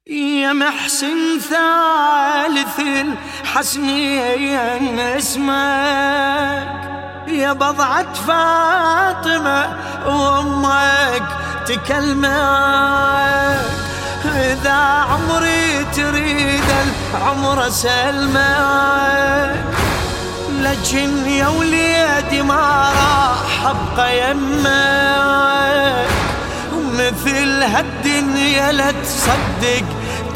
يا محسن ثالث الحسنين اسمك، يا بضعة فاطمة وأمك تكلمك. إذا عمري تريد العمر سلمك، لكن يا وليدي ما راح أبقى يمك. مثل هالدنيا لا تصدق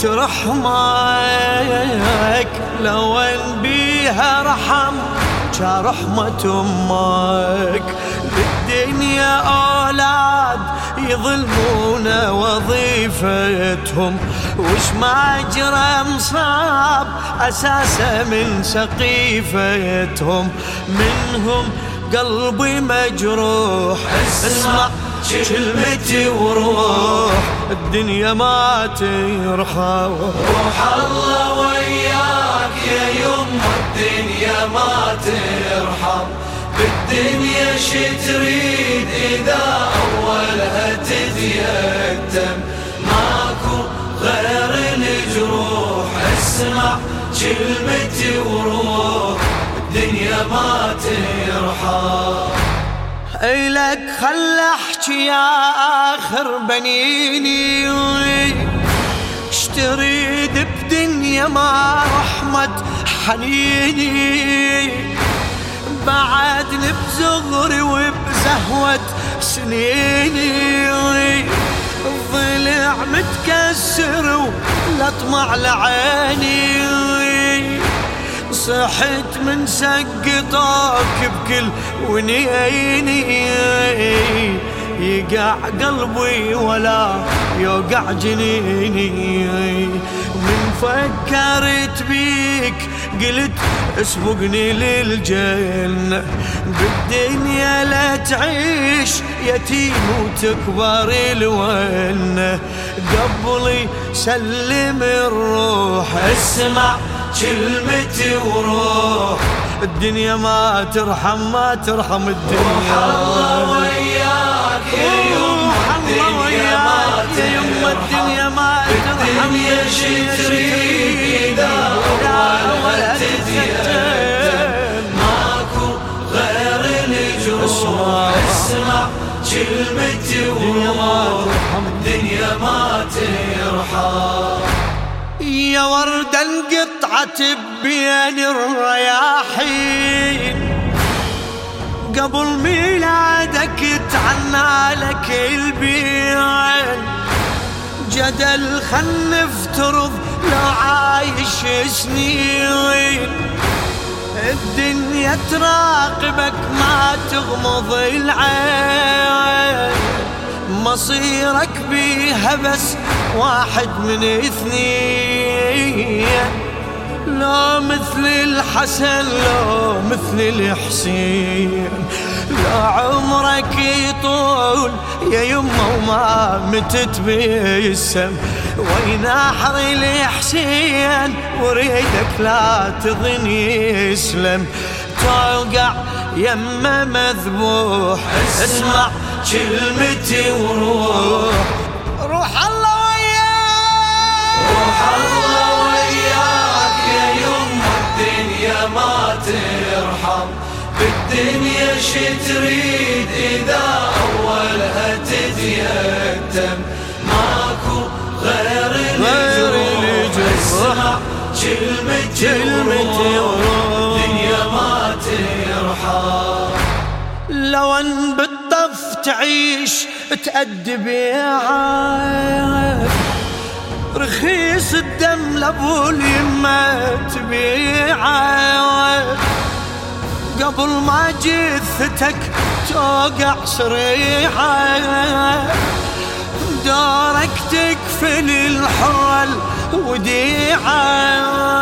ترحمك، لو ان بيها رحم كرحمة امك. بالدنيا اولاد يظلمون وظيفتهم، وش ما جرى مصاب اساسا من سقيفتهم. منهم قلبي مجروح، اسمع كلمتي وروح، الدنيا ما ترحم. روح الله وياك يا يمه، الدنيا ما ترحم. بالدنيا شي تريد إذا أولها تتيتم، ماكو غير الجروح. اسمع كلمتي وروح، الدنيا ما ترحم. إلك خل احكي يا آخر بنيني، اشتريد بدنيا ما رحمة حنيني. بعدني بزغري وبزهوة سنيني، الضلع متكسر ولطمع لعيني. صحت من سقطك بكل ونيني، يقع قلبي ولا يوقع جنيني. من فكرت بيك قلت اسبقني للجنة، بالدنيا لا تعيش يتيم وتكبر الونة. قبلي سلم الروح، اسمع كلمتي وروح، الدنيا ما ترحم ما ترحم الدنيا. روح الله وياك يا يمه، الدنيا ما ترحم. بالدنيا شي تريد إذا أولها تتيتم، ماكو غير الجروح. اسمع كلمتي وروح، الدنيا ما ترحم. يا وردة انقطعت بين الرياحين، قبل ميلادك تعنى لك البيان. جدل خل نفترض لو عايش سنين، الدنيا تراقبك ما تغمض العين. مصيرك بيها بس واحد من اثنين، لا مثل الحسن لا مثل الحسين. لا عمرك يطول يا يمه وما متت بيسم، وين احري الحسين وريدك لا تظن يسلم. توقع يمه مذبوح، اسمع كلمتي وروح. روح الله وياك، روح الله وياك يا يمه، الدنيا ما ترحم. بالدنيا شي تريد إذا أولها تتيتم، ماكو غير الجروح. اسمع كلمتي وروح، الدنيا ما ترحم. لو ان بالطف تعيش تأدب يعاك، رخيص الدم لابو اليمة تبيعك. قبل ما جثتك توقع صريعة، دورك تكفل الحرة الوديعة.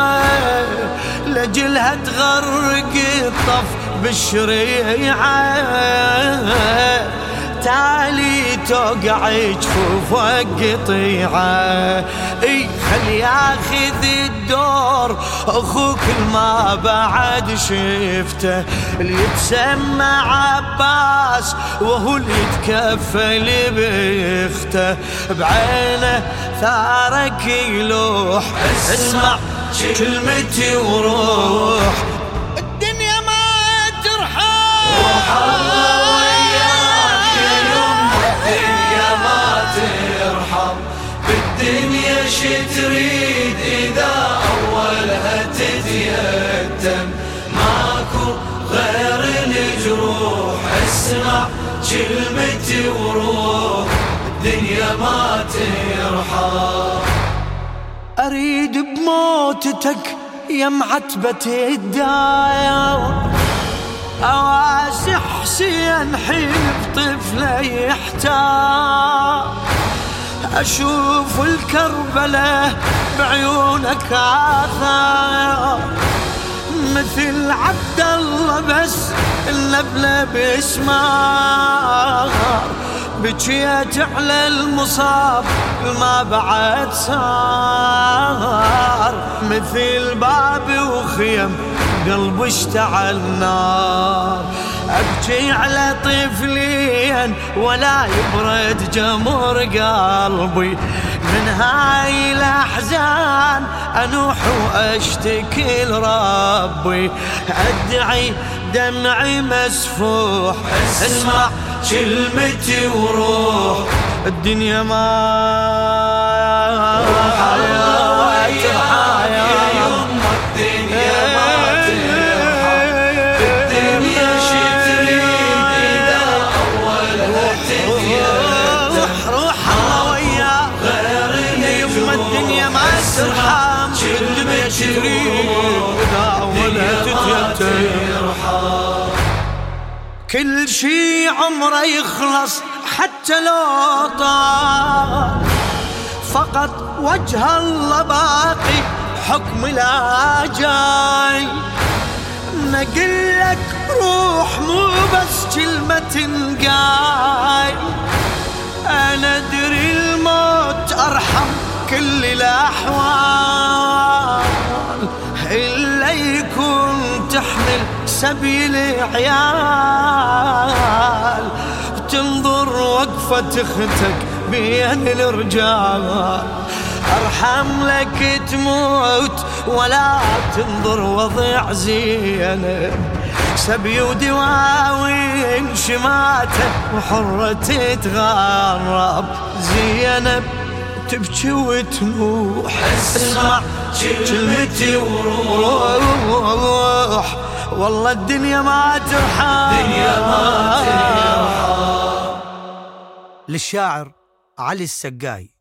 لجلها تغرق الطف بالشريعة، تالي توقع جفوفك قطيعة. اي خل ياخذ الدور اخوك ما بعد شفته، اللي يتسمى عباس وهو اللي يتكفل بيخته، بعينه ثارك يلوح اسمع كلمتي وروح، الدنيا ما ترحم. روح الله وياك يا يمه الدنيا ما ترحم، بالدنيا شي تريد إذا أولها تتيتم، ماكو غير الجروح اسمع كلمتي وروح، الدنيا ما ترحم. أريد بموتتك يا معتبة الداير، أواسي حسين حيب طفله يحتار، أشوف الكربلة بعيونك آثار، مثل عبد الله بس النبلة بسمار، بجيت على المصاب ما بعد صار، مثل بابي وخيم قلبي اشتعل نار، ابكي على طفلين ولا يبرد جمر قلبي، من هاي الاحزان انوح واشتكي لربي، ادعي دمعي مسفوح اسمع كلمتي وروح، الدنيا ما ترحم يا يمه الدنيا ما ترحم، بالدنيا شي تريد إذا أولها تتيتم، روح الله وياك غير يا يمه الدنيا ما ترحم، كلمتي تريد إذا أولها تتيتم، كل شي عمره يخلص حتى لو طال، فقط وجه الله باقي حكم لا جاي، نقلك روح مو بس كلمة تنقاي، أنا أدري الموت أرحم كل الأحوال، إلا يكون تحمل سبيل عيال، تنظر وقفة اختك بين الرجال، ارحم لك تموت ولا تنظر وضع زينب، سبي ودواوين شماته وحرة تتغرب، زينب تبكي وتنوح اسمع كلمتي وروح، والله الدنيا ما ترحم، الدنيا ما ترحم. للشاعر علي السقاي.